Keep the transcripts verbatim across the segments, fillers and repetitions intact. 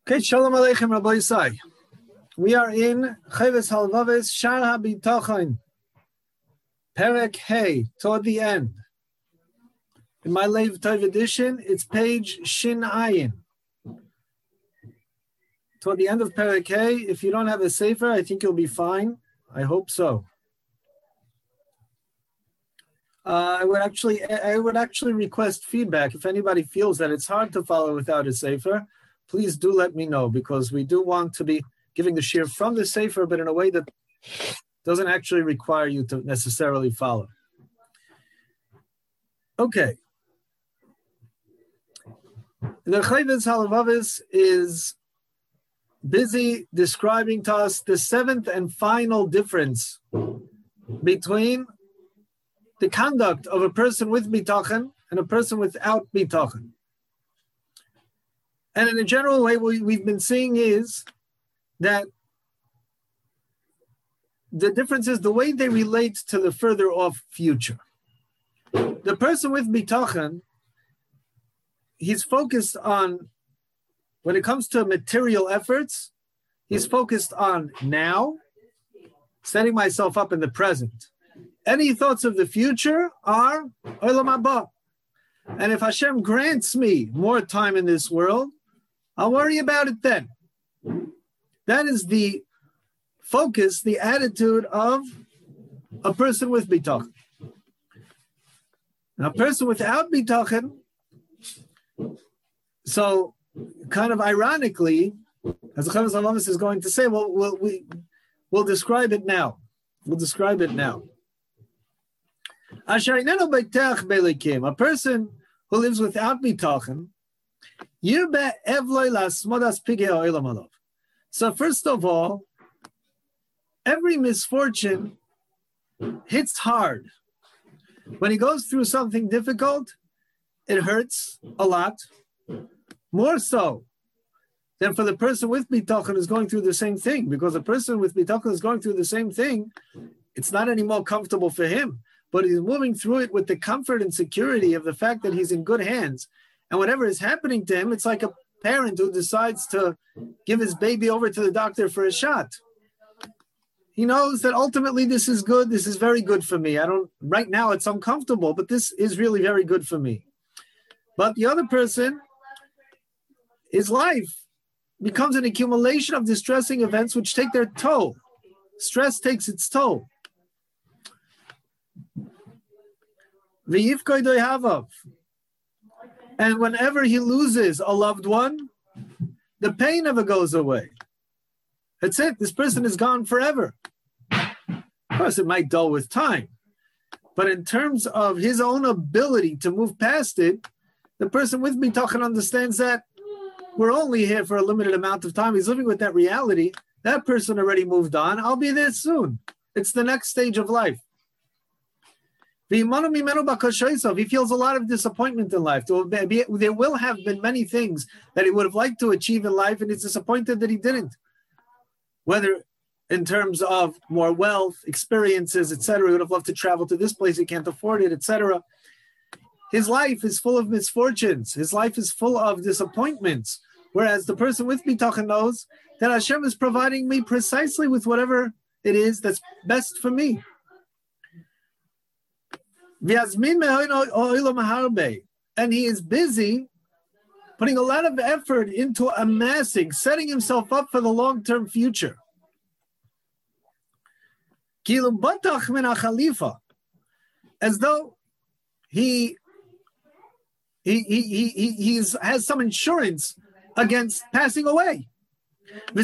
Okay, Shalom Aleichem, Rabbi Yisai. We are in Chavis Halvavis Shar HaBitachon, Perek Hey, toward the end. In my Leiv Tov edition, it's page Shin Ayin. Toward the end of Perek Hey, if you don't have a sefer, I think you'll be fine. I hope so. Uh, I would actually, I would actually request feedback. If anybody feels that it's hard to follow without a sefer, please do let me know, because we do want to be giving the shir from the sefer, but in a way that doesn't actually require you to necessarily follow. Okay. The Chavis Halvavis is busy describing to us the seventh and final difference between the conduct of a person with bitachon and a person without bitachon. And in a general way, what we've been seeing is that the difference is the way they relate to the further off future. The person with bitachon, he's focused on, when it comes to material efforts, he's focused on now, setting myself up in the present. Any thoughts of the future are Olam Haba. And if Hashem grants me more time in this world, I'll worry about it then. That is the focus, the attitude of a person with bitachon. Now, a person without bitachon, so kind of ironically, as the Chavis Halvavis is going to say, well, we'll, we, we'll describe it now. We'll describe it now. A person who lives without bitachon, so first of all, every misfortune hits hard. When he goes through something difficult, it hurts a lot, more so than for the person with bitachon who's going through the same thing, because the person with bitachon is going through the same thing. It's not any more comfortable for him, but he's moving through it with the comfort and security of the fact that he's in good hands. And whatever is happening to him, it's like a parent who decides to give his baby over to the doctor for a shot. He knows that ultimately this is good. This is very good for me. I don't, right now it's uncomfortable, but this is really very good for me. But the other person, his life becomes an accumulation of distressing events which take their toll. Stress takes its toll. And whenever he loses a loved one, the pain never goes away. That's it. This person is gone forever. Of course, it might dull with time. But in terms of his own ability to move past it, the person with bitachon understands that we're only here for a limited amount of time. He's living with that reality. That person already moved on. I'll be there soon. It's the next stage of life. He feels a lot of disappointment in life. There will have been many things that he would have liked to achieve in life, and he's disappointed that he didn't. Whether in terms of more wealth, experiences, et cetera. He would have loved to travel to this place. He can't afford it, et cetera. His life is full of misfortunes. His life is full of disappointments. Whereas the person with bitachon knows that Hashem is providing me precisely with whatever it is that's best for me. And he is busy putting a lot of effort into amassing, setting himself up for the long-term future. As though he he he he he's, has some insurance against passing away. He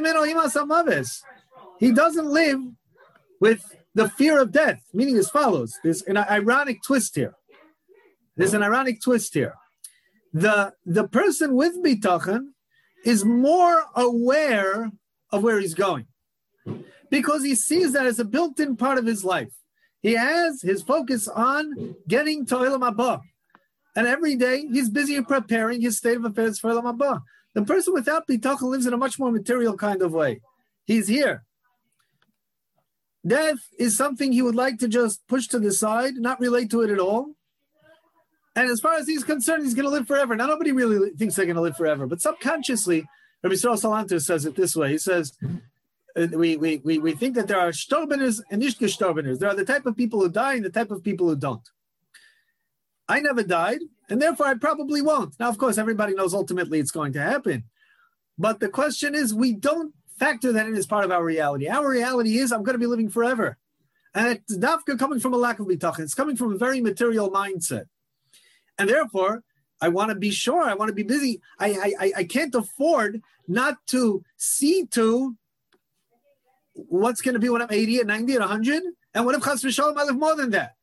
doesn't live with the fear of death, meaning as follows. There's an ironic twist here. There's an ironic twist here. The, the person with bitachon is more aware of where he's going, because he sees that as a built-in part of his life. He has his focus on getting to Olam Haba. And every day he's busy preparing his state of affairs for Olam Haba. The person without bitachon lives in a much more material kind of way. He's here. Death is something he would like to just push to the side, not relate to it at all. And as far as he's concerned, he's going to live forever. Now, nobody really thinks they're going to live forever, but subconsciously, Rabbi Yisrael Salanter says it this way. He says, uh, we, we, we, we think that there are shtorbeners and nicht gestorbeners. There are the type of people who die and the type of people who don't. I never died, and therefore I probably won't. Now, of course, everybody knows ultimately it's going to happen. But the question is, we don't factor that in as part of our reality. Our reality is, I'm going to be living forever. And it's dafka coming from a lack of bitachon. It's coming from a very material mindset. And therefore, I want to be sure, I want to be busy. I, I, I can't afford not to see to what's going to be when I'm eighty and ninety and one hundred. And what if chas v'shalom I live more than that?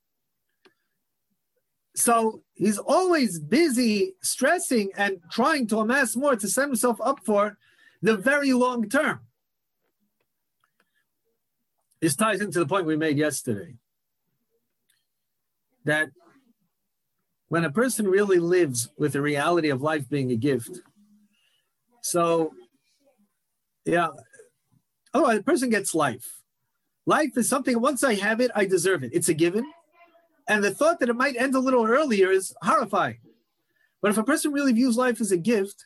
So he's always busy stressing and trying to amass more to set himself up for the very long term. This ties into the point we made yesterday, that when a person really lives with the reality of life being a gift, so, yeah, oh, the person gets life. Life is something, once I have it, I deserve it. It's a given. And the thought that it might end a little earlier is horrifying. But if a person really views life as a gift,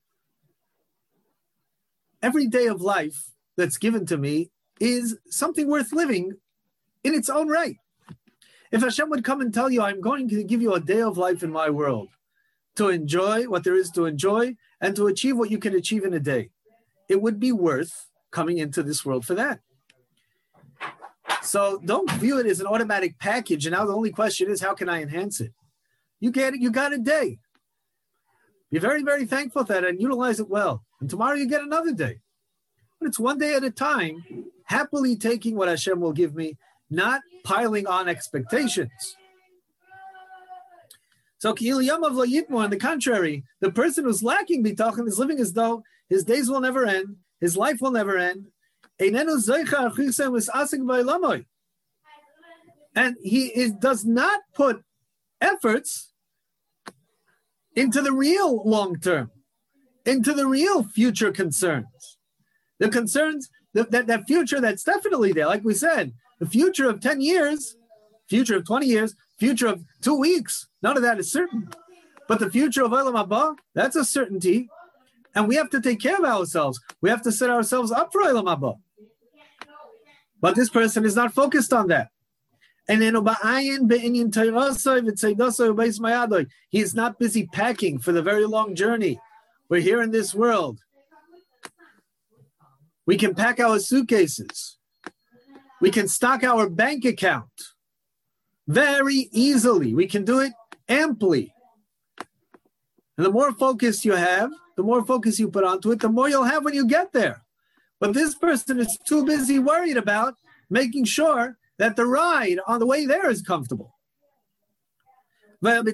every day of life that's given to me is something worth living in its own right. If Hashem would come and tell you, I'm going to give you a day of life in my world to enjoy what there is to enjoy and to achieve what you can achieve in a day, it would be worth coming into this world for that. So don't view it as an automatic package. And now the only question is, how can I enhance it? You get it, you got a day. Be very, very thankful for that and utilize it well. And tomorrow you get another day. But it's one day at a time, happily taking what Hashem will give me, not piling on expectations. So, on the contrary, the person who's lacking bitachon is living as though his days will never end, his life will never end. And he is, does not put efforts into the real long term, into the real future concerns. The concerns, that, that, that future that's definitely there, like we said, the future of ten years, future of twenty years, future of two weeks, none of that is certain. But the future of Olam Haba, that's a certainty. And we have to take care of ourselves. We have to set ourselves up for Olam Haba. But this person is not focused on that. And he is not busy packing for the very long journey. We're here in this world. We can pack our suitcases. We can stock our bank account very easily. We can do it amply. And the more focus you have, the more focus you put onto it, the more you'll have when you get there. But this person is too busy worried about making sure that the ride on the way there is comfortable. And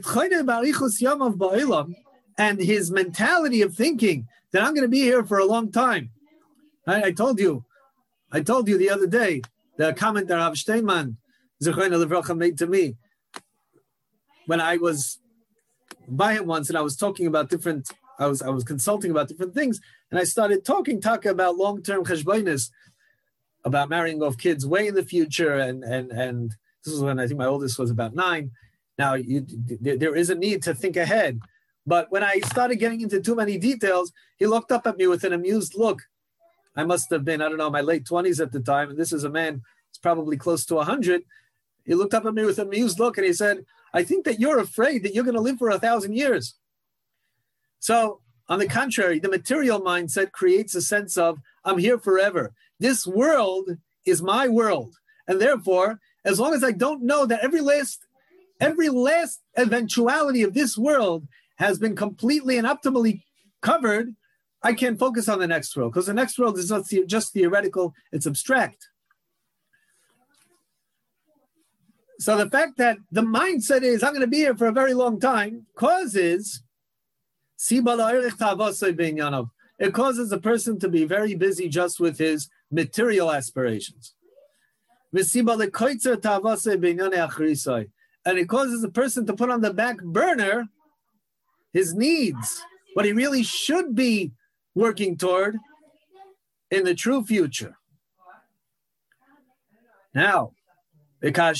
his mentality of thinking that I'm going to be here for a long time. I, I told you, I told you the other day, the comment that Rav Steinman Zechreina Livracha made to me when I was by him once and I was talking about different, I was I was consulting about different things, and I started talking taka about long-term cheshbonis, about marrying off kids way in the future, and and and this is when I think my oldest was about nine. Now you, there is a need to think ahead, but when I started getting into too many details, he looked up at me with an amused look. I must have been, I don't know, my late twenties at the time, and this is a man, it's probably close to one hundred. He looked up at me with an amused look and he said, I think that you're afraid that you're going to live for a thousand years. So, on the contrary, the material mindset creates a sense of, I'm here forever. This world is my world. And therefore, as long as I don't know that every last, every last eventuality of this world has been completely and optimally covered, I can't focus on the next world, because the next world is not just theoretical, it's abstract. So the fact that the mindset is, I'm going to be here for a very long time, causes it causes a person to be very busy just with his material aspirations. And it causes a person to put on the back burner his needs, what he really should be working toward in the true future. Now, now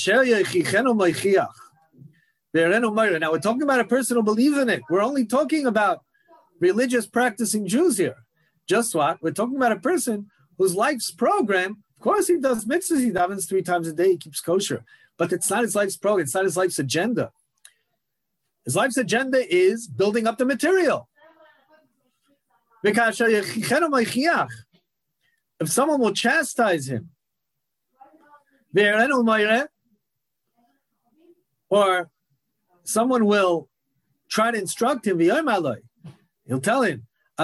we're talking about a person who believes in it. We're only talking about religious practicing Jews here. Just what? We're talking about a person whose life's program, of course he does mitzvahs, he davens three times a day, he keeps kosher, but it's not his life's program, it's not his life's agenda. His life's agenda is building up the material. If someone will chastise him, or someone will try to instruct him, he'll tell him,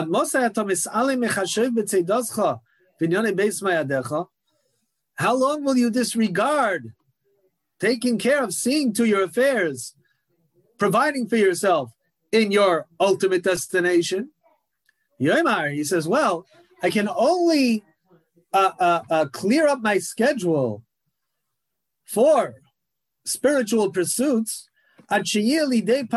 how long will you disregard taking care of seeing to your affairs, providing for yourself in your ultimate destination? Yomar, he says, well, I can only uh, uh, uh, clear up my schedule for spiritual pursuits until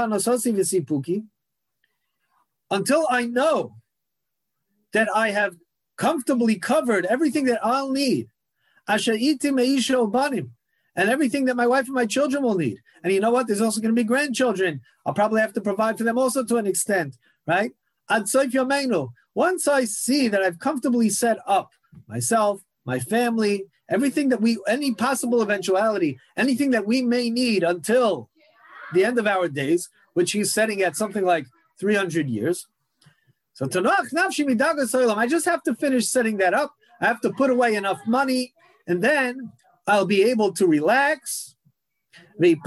I know that I have comfortably covered everything that I'll need, and everything that my wife and my children will need. And you know what? There's also going to be grandchildren. I'll probably have to provide for them also to an extent, right? Once I see that I've comfortably set up myself, my family, everything that we, any possible eventuality, anything that we may need until the end of our days, which he's setting at something like three hundred years. So I just have to finish setting that up. I have to put away enough money, and then I'll be able to relax. Then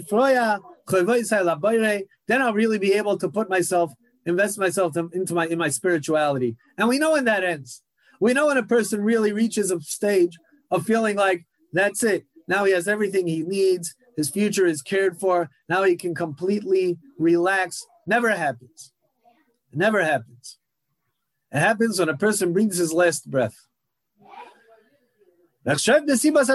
I'll really be able to put myself, invest myself into my in my spirituality. And we know when that ends. We know when a person really reaches a stage of feeling like that's it. Now he has everything he needs. His future is cared for. Now he can completely relax. Never happens. It never happens. It happens when a person breathes his last breath. Of course,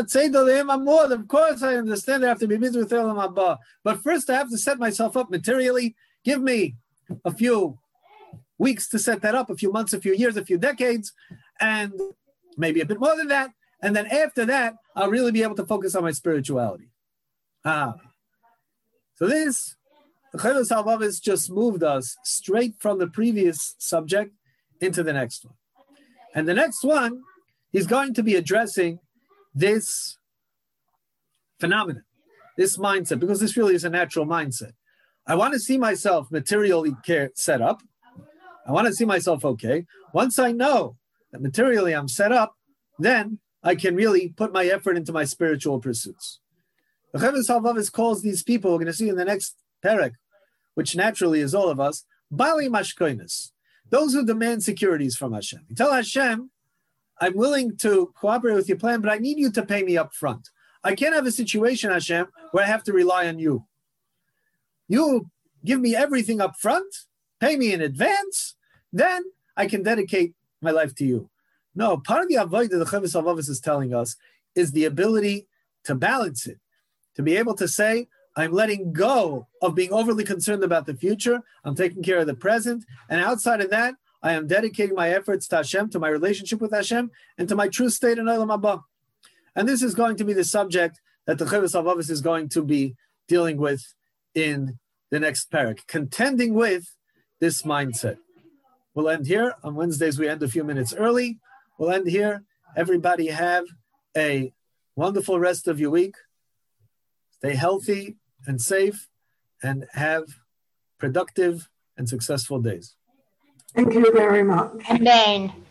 I understand I have to be busy with Olam Haba. But first, I have to set myself up materially. Give me a few weeks to set that up, a few months, a few years, a few decades, and maybe a bit more than that. And then after that, I'll really be able to focus on my spirituality. Ah. So this, the Chovos HaLevavos just moved us straight from the previous subject into the next one. And the next one, he's going to be addressing this phenomenon, this mindset, because this really is a natural mindset. I want to see myself materially care, set up. I want to see myself okay. Once I know that materially I'm set up, then I can really put my effort into my spiritual pursuits. The Chovos HaLevavos calls these people, we're going to see in the next perek, which naturally is all of us, Bali Mashkoinis, those who demand securities from Hashem. You tell Hashem, I'm willing to cooperate with your plan, but I need you to pay me up front. I can't have a situation, Hashem, where I have to rely on you. You give me everything up front, pay me in advance, then I can dedicate my life to you. No, part of the avodah that the Chovos HaLevavos is telling us is the ability to balance it, to be able to say, I'm letting go of being overly concerned about the future. I'm taking care of the present. And outside of that, I am dedicating my efforts to Hashem, to my relationship with Hashem, and to my true state in Olam Haba. And this is going to be the subject that the Chovos HaLevavos is going to be dealing with in the next parak, contending with this mindset. We'll end here. On Wednesdays, we end a few minutes early. We'll end here. Everybody have a wonderful rest of your week. Stay healthy and safe, and have productive and successful days. Thank you very much. Amen.